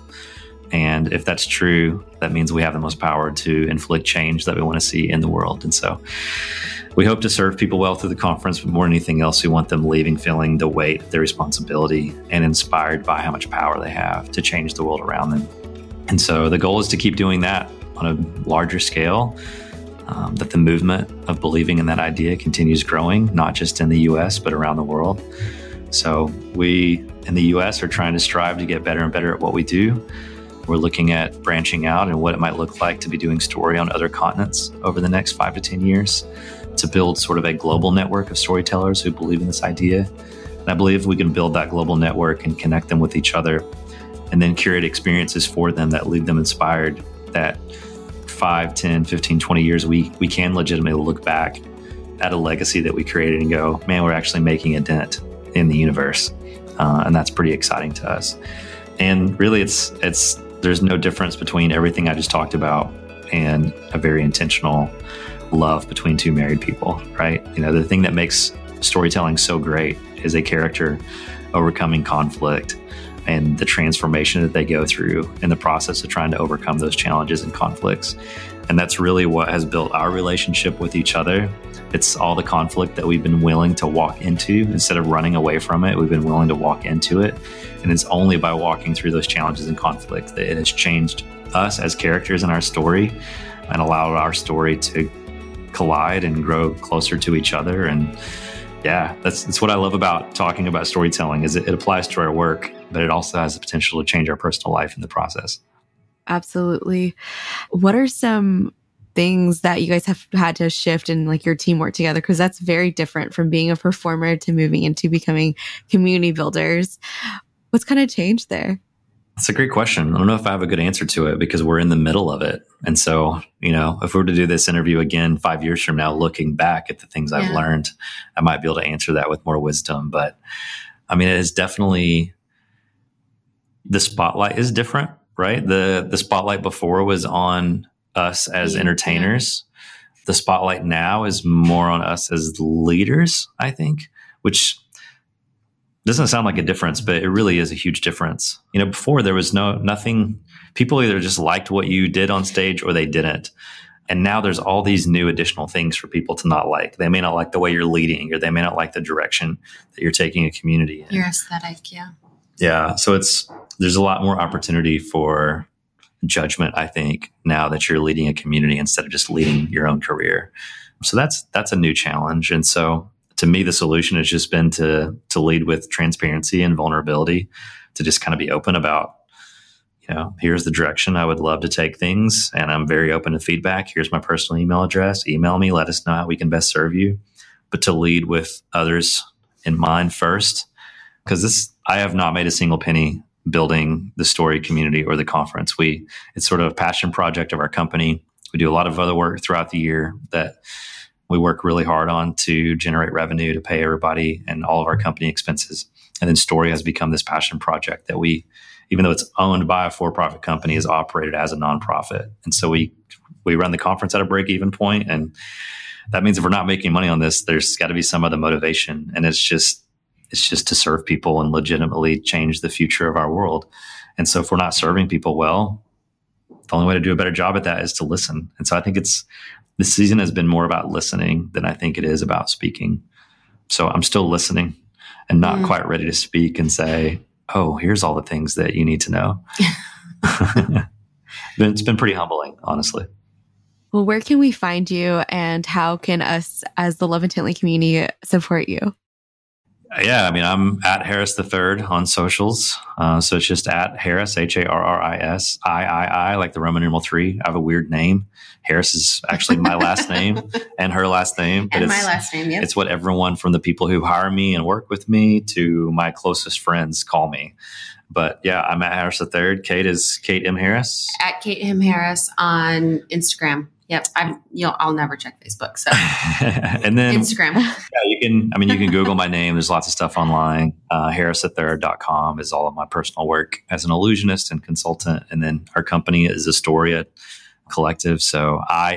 And if that's true, that means we have the most power to inflict change that we want to see in the world. And so we hope to serve people well through the conference, but more than anything else, we want them leaving feeling the weight of their responsibility and inspired by how much power they have to change the world around them. And so the goal is to keep doing that on a larger scale, that the movement of believing in that idea continues growing, not just in the US, but around the world. So we in the US are trying to strive to get better and better at what we do. We're looking at branching out and what it might look like to be doing story on other continents over the next 5 to 10 years, to build sort of a global network of storytellers who believe in this idea. And I believe we can build that global network and connect them with each other and then curate experiences for them that leave them inspired, that 5, 10, 15, 20 years, we can legitimately look back at a legacy that we created and go, man, we're actually making a dent in the universe. And that's pretty exciting to us. And really, there's no difference between everything I just talked about and a very intentional love between two married people, right? You know, the thing that makes storytelling so great is a character overcoming conflict, and the transformation that they go through in the process of trying to overcome those challenges and conflicts. And that's really what has built our relationship with each other. It's all the conflict that we've been willing to walk into instead of running away from it. We've been willing to walk into it. And it's only by walking through those challenges and conflicts that it has changed us as characters in our story and allowed our story to collide and grow closer to each other. And yeah, that's what I love about talking about storytelling is it applies to our work, but it also has the potential to change our personal life in the process. Absolutely. What are some things that you guys have had to shift in like your teamwork together? Because that's very different from being a performer to moving into becoming community builders. What's kind of changed there? That's a great question. I don't know if I have a good answer to it because we're in the middle of it. And so, if we were to do this interview again 5 years from now, looking back at the things I've learned, I might be able to answer that with more wisdom. But I mean, it is definitely, the spotlight is different, right? The spotlight before was on us as entertainers. The spotlight now is more on us as leaders, I think, which doesn't sound like a difference, but it really is a huge difference. Before there was nothing, people either just liked what you did on stage or they didn't. And now there's all these new additional things for people to not like. They may not like the way you're leading, or they may not like the direction that you're taking a community in. Your aesthetic, yeah. Yeah. So there's a lot more opportunity for judgment, I think, now that you're leading a community instead of just leading your own career. So that's a new challenge. And so to me, the solution has just been to lead with transparency and vulnerability, to just kind of be open about, here's the direction I would love to take things. And I'm very open to feedback. Here's my personal email address. Email me, let us know how we can best serve you. But to lead with others in mind first, because I have not made a single penny building the story community or the conference. It's sort of a passion project of our company. We do a lot of other work throughout the year that we work really hard on to generate revenue to pay everybody and all of our company expenses. And then Story has become this passion project that we, even though it's owned by a for-profit company, is operated as a nonprofit. And so we run the conference at a break-even point. And that means if we're not making money on this, there's got to be some other motivation. And it's just to serve people and legitimately change the future of our world. And so if we're not serving people well, the only way to do a better job at that is to listen. And so I think this season has been more about listening than I think it is about speaking. So I'm still listening and not quite ready to speak and say, oh, here's all the things that you need to know. It's been pretty humbling, honestly. Well, where can we find you, and how can us as the Love Intently community support you? Yeah, I mean, I'm at Harris III on socials. So it's just at Harris, Harris, III, like the Roman numeral 3. I have a weird name. Harris is actually my last name and her last name. And my last name, yep. It's what everyone from the people who hire me and work with me to my closest friends call me. But yeah, I'm at Harris III. Kate is Kate M. Harris. At Kate M. Harris on Instagram. Yep. I'll never check Facebook. So and then Instagram. Yeah, you can Google my name. There's lots of stuff online. HarrisTheThird.com is all of my personal work as an illusionist and consultant. And then our company is Astoria Collective. So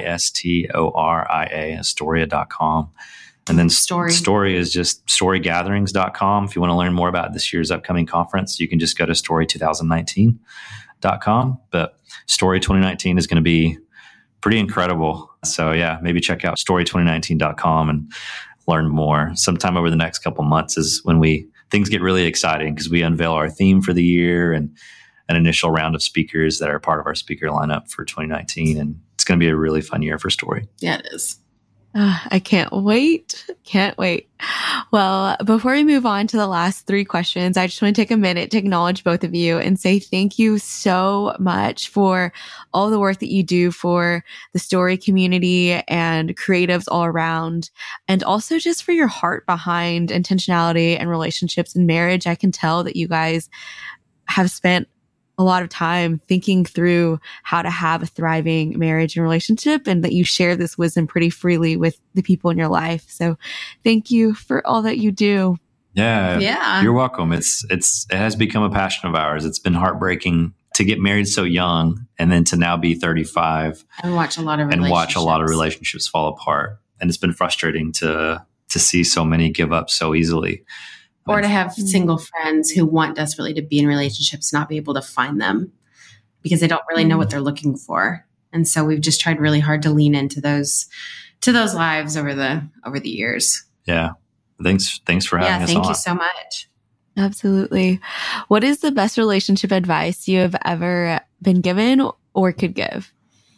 ISTORIA, Astoria.com. And then Story is just storygatherings.com. If you want to learn more about this year's upcoming conference, you can just go to story2019.com. But Story 2019 is going to be pretty incredible. So yeah, maybe check out story2019.com and learn more. Sometime over the next couple months is when things get really exciting, because we unveil our theme for the year and an initial round of speakers that are part of our speaker lineup for 2019. And it's going to be a really fun year for Story. Yeah, it is. I can't wait. Can't wait. Well, before we move on to the last 3 questions, I just want to take a minute to acknowledge both of you and say thank you so much for all the work that you do for the Story community and creatives all around, and also just for your heart behind intentionality and relationships and marriage. I can tell that you guys have spent a lot of time thinking through how to have a thriving marriage and relationship, and that you share this wisdom pretty freely with the people in your life. So thank you for all that you do. Yeah. You're welcome. It has become a passion of ours. It's been heartbreaking to get married so young and then to now be 35 and watch a lot of relationships fall apart. And it's been frustrating to see so many give up so easily. Or to have single friends who want desperately to be in relationships, not be able to find them because they don't really know what they're looking for. And so we've just tried really hard to lean into those lives over the years. Yeah. Thanks for having us on. Thank you so much. Absolutely. What is the best relationship advice you have ever been given or could give?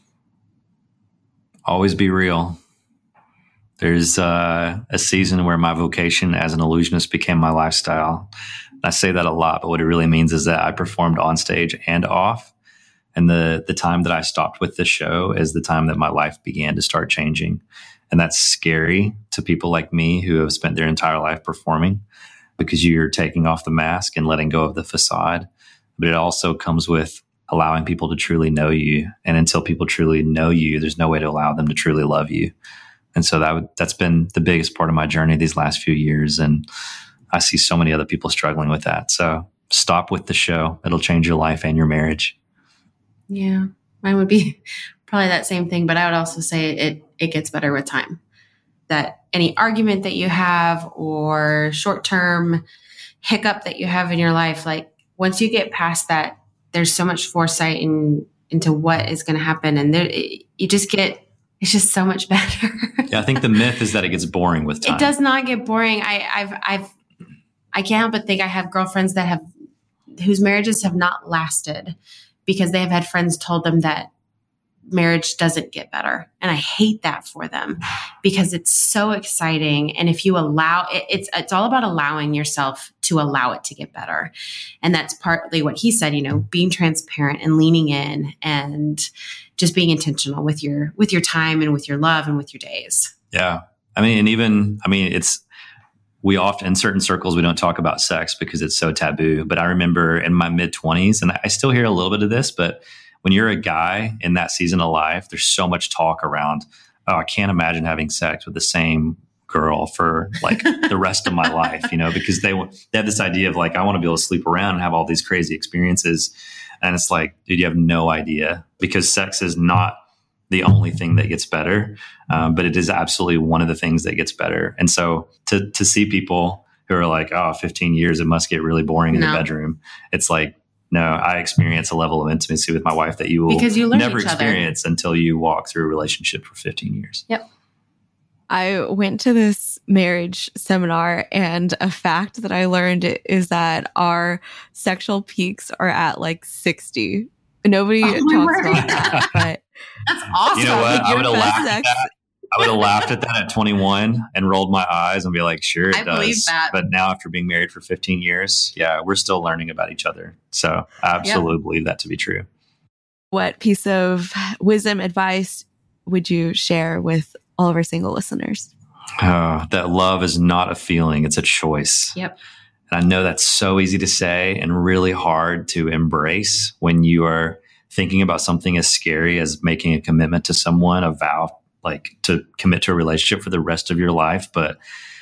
Always be real. There's a season where my vocation as an illusionist became my lifestyle. I say that a lot, but what it really means is that I performed on stage and off. And the time that I stopped with the show is the time that my life began to start changing. And that's scary to people like me who have spent their entire life performing, because you're taking off the mask and letting go of the facade. But it also comes with allowing people to truly know you. And until people truly know you, there's no way to allow them to truly love you. And so that's been the biggest part of my journey these last few years. And I see so many other people struggling with that. So stop with the show. It'll change your life and your marriage. Yeah, mine would be probably that same thing. But I would also say it gets better with time. That any argument that you have or short-term hiccup that you have in your life, like once you get past that, there's so much foresight into what is going to happen. And it's just so much better. Yeah, I think the myth is that it gets boring with time. It does not get boring. I can't help but think I have girlfriends whose marriages have not lasted because they have had friends told them that marriage doesn't get better. And I hate that for them because it's so exciting. And if you allow it's all about allowing yourself to allow it to get better. And that's partly what he said, being transparent and leaning in and just being intentional with your time and with your love and with your days. Yeah. We often, in certain circles, we don't talk about sex because it's so taboo. But I remember in my mid-20s, and I still hear a little bit of this, but when you're a guy in that season of life, there's so much talk around, I can't imagine having sex with the same girl for like the rest of my life, because they have this idea of like, I want to be able to sleep around and have all these crazy experiences. And it's like, dude, you have no idea, because sex is not the only thing that gets better. But it is absolutely one of the things that gets better. And so to see people who are like, 15 years, it must get really boring in the bedroom. It's like, no, I experience a level of intimacy with my wife that you will never experience until you walk through a relationship for 15 years. Yep. I went to this marriage seminar, and a fact that I learned is that our sexual peaks are at like 60. Nobody talks about that, but that's awesome. You know what? I would have laughed at that. I would have laughed at that at 21 and rolled my eyes and be like, sure, it does. Believe that. But now after being married for 15 years, we're still learning about each other. So I absolutely believe that to be true. What piece of wisdom, advice would you share with all of our single listeners? That love is not a feeling, it's a choice. Yep. And I know that's so easy to say and really hard to embrace when you are thinking about something as scary as making a commitment to someone, a vow, like to commit to a relationship for the rest of your life. But,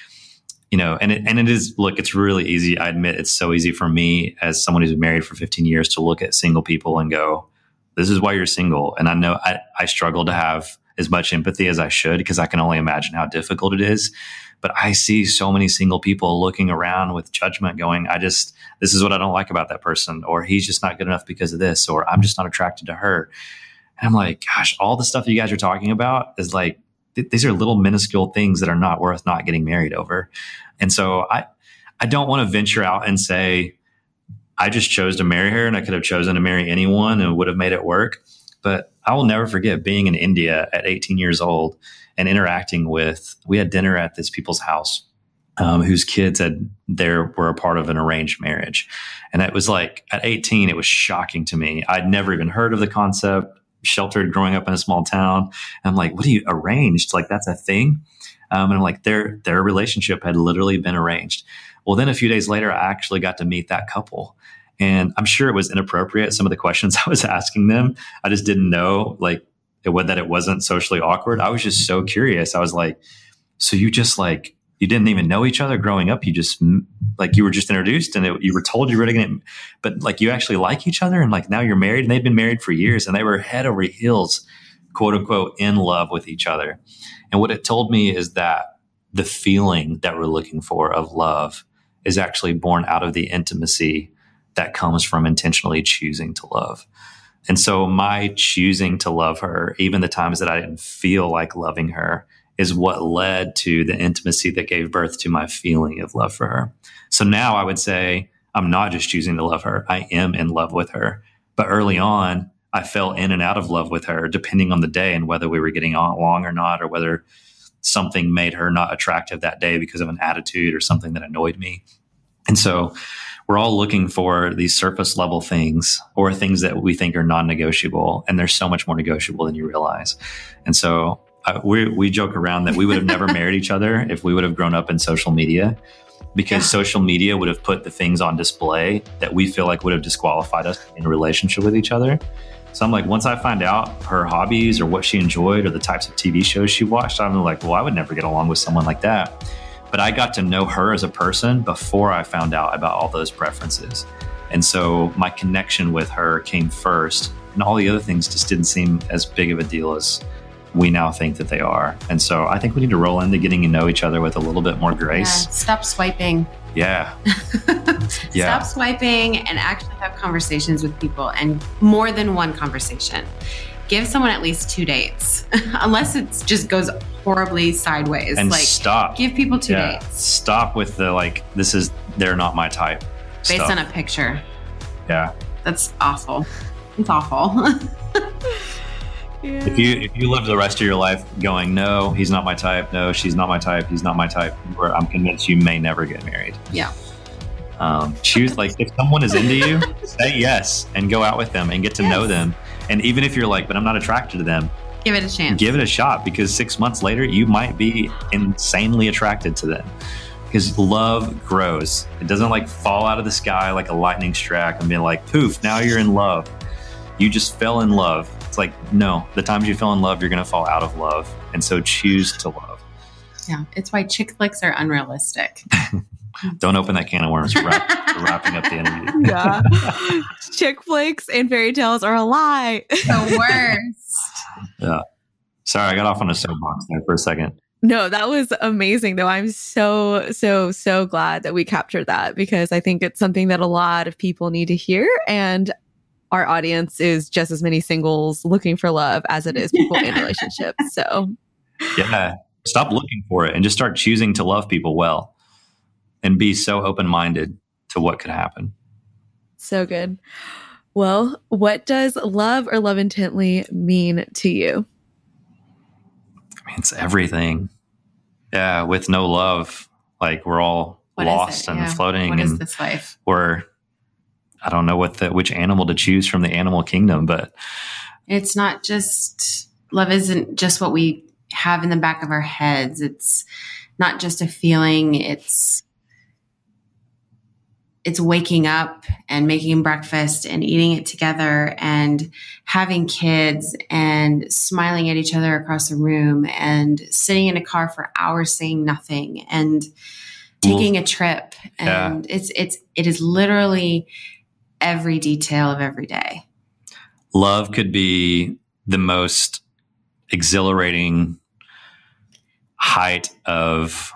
and it is, look, it's really easy. I admit it's so easy for me as someone who's been married for 15 years to look at single people and go, this is why you're single. And I know I struggle to have as much empathy as I should, because I can only imagine how difficult it is. But I see so many single people looking around with judgment going, this is what I don't like about that person, or he's just not good enough because of this, or I'm just not attracted to her. And I'm like, gosh, all the stuff you guys are talking about is like, these are little minuscule things that are not worth not getting married over. And so I don't want to venture out and say, I just chose to marry her and I could have chosen to marry anyone and would have made it work. But I will never forget being in India at 18 years old and interacting we had dinner at this people's house whose kids were a part of an arranged marriage. And it was like, at 18, it was shocking to me. I'd never even heard of the concept, sheltered growing up in a small town. And I'm like, what do you arranged? Like, that's a thing? And I'm like, their relationship had literally been arranged. Well, then a few days later, I actually got to meet that couple. And I'm sure it was inappropriate, some of the questions I was asking them. I just didn't know that it wasn't socially awkward. I was just so curious. I was like, so you just you didn't even know each other growing up. You just you were just introduced and you were told you were going to, but you actually like each other. And now you're married, and they'd been married for years and they were head over heels, quote unquote, in love with each other. And what it told me is that the feeling that we're looking for of love is actually born out of the intimacy that comes from intentionally choosing to love. And so my choosing to love her, even the times that I didn't feel like loving her, is what led to the intimacy that gave birth to my feeling of love for her. So now I would say I'm not just choosing to love her. I am in love with her. But early on, I fell in and out of love with her, depending on the day and whether we were getting along or not, or whether something made her not attractive that day because of an attitude or something that annoyed me. And so we're all looking for these surface level things or things that we think are non-negotiable. And there's so much more negotiable than you realize. And so we joke around that we would have never married each other if we would have grown up in social media, because social media would have put the things on display that we feel like would have disqualified us in a relationship with each other. So I'm like, once I find out her hobbies or what she enjoyed or the types of TV shows she watched, I'm like, well, I would never get along with someone like that. But I got to know her as a person before I found out about all those preferences. And so my connection with her came first, and all the other things just didn't seem as big of a deal as we now think that they are. And so I think we need to roll into getting to know each other with a little bit more grace. Yeah, stop swiping. Yeah. Stop swiping and actually have conversations with people, and more than one conversation. Give someone at least 2 dates, unless it just goes horribly sideways. And like, stop. Give people 2 dates. Stop with the they're not my type. Based on a picture. Yeah. That's awful. It's awful. Yeah. If you live the rest of your life going, no, he's not my type. No, she's not my type. He's not my type. I'm convinced you may never get married. Yeah. Choose, if someone is into you, say yes and go out with them and get to know them. And even if you're like, but I'm not attracted to them, give it a chance. Give it a shot, because 6 months later, you might be insanely attracted to them, because love grows. It doesn't fall out of the sky like a lightning strike and be like, poof, now you're in love. You just fell in love. It's no, the times you fell in love, you're going to fall out of love. And so choose to love. Yeah. It's why chick flicks are unrealistic. Don't open that can of worms. We're wrapping up the interview. Yeah. Chick flicks and fairy tales are a lie. The worst. Yeah. Sorry, I got off on a soapbox there for a second. No, that was amazing, though. I'm so glad that we captured that, because I think it's something that a lot of people need to hear. And our audience is just as many singles looking for love as it is people in relationships. So, yeah, stop looking for it and just start choosing to love people well, and be so open-minded to what could happen. So good. Well, what does love or love intently mean to you? I mean, it's everything. Yeah, with no love, we're all lost and floating. What is this life? I don't know which animal to choose from the animal kingdom, but it's not just, love isn't just what we have in the back of our heads. It's not just a feeling. It's waking up and making breakfast and eating it together and having kids and smiling at each other across the room and sitting in a car for hours saying nothing and taking a trip. And it is literally every detail of every day. Love could be the most exhilarating height of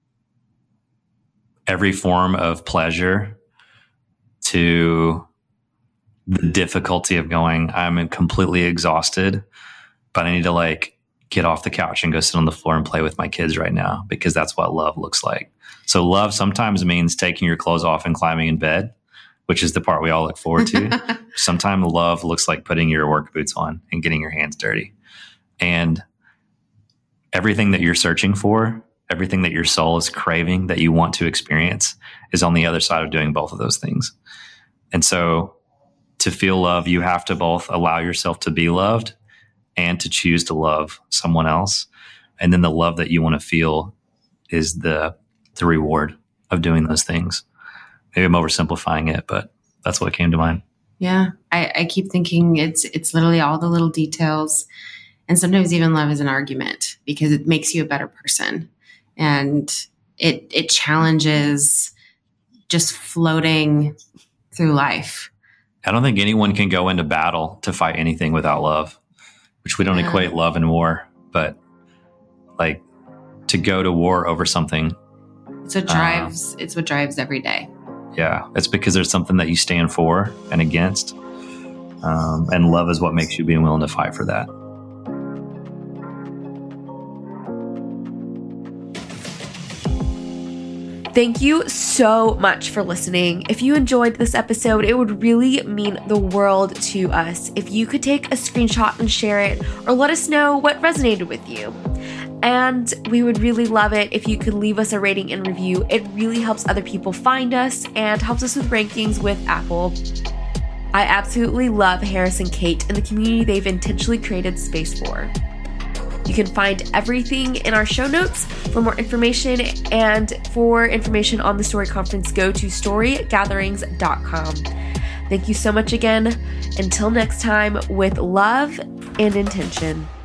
every form of pleasure, to the difficulty of going, I'm completely exhausted, but I need to get off the couch and go sit on the floor and play with my kids right now, because that's what love looks like. So love sometimes means taking your clothes off and climbing in bed, which is the part we all look forward to. Sometimes love looks like putting your work boots on and getting your hands dirty. And everything that you're searching for, everything that your soul is craving, that you want to experience, is on the other side of doing both of those things. And so to feel love, you have to both allow yourself to be loved and to choose to love someone else. And then the love that you want to feel is the reward of doing those things. Maybe I'm oversimplifying it, but that's what came to mind. Yeah. I keep thinking it's literally all the little details. And sometimes even love is an argument, because it makes you a better person. And it challenges just floating through life. I don't think anyone can go into battle to fight anything without love, which we don't equate love and war, but to go to war over something It's what drives every day. Yeah, it's because there's something that you stand for and against. And love is what makes you being willing to fight for that. Thank you so much for listening. If you enjoyed this episode, it would really mean the world to us if you could take a screenshot and share it, or let us know what resonated with you. And we would really love it if you could leave us a rating and review. It really helps other people find us and helps us with rankings with Apple. I absolutely love Harris and Kate and the community they've intentionally created space for. You can find everything in our show notes. For more information and for information on the Story Conference, go to storygatherings.com. Thank you so much again. Until next time, with love and intention.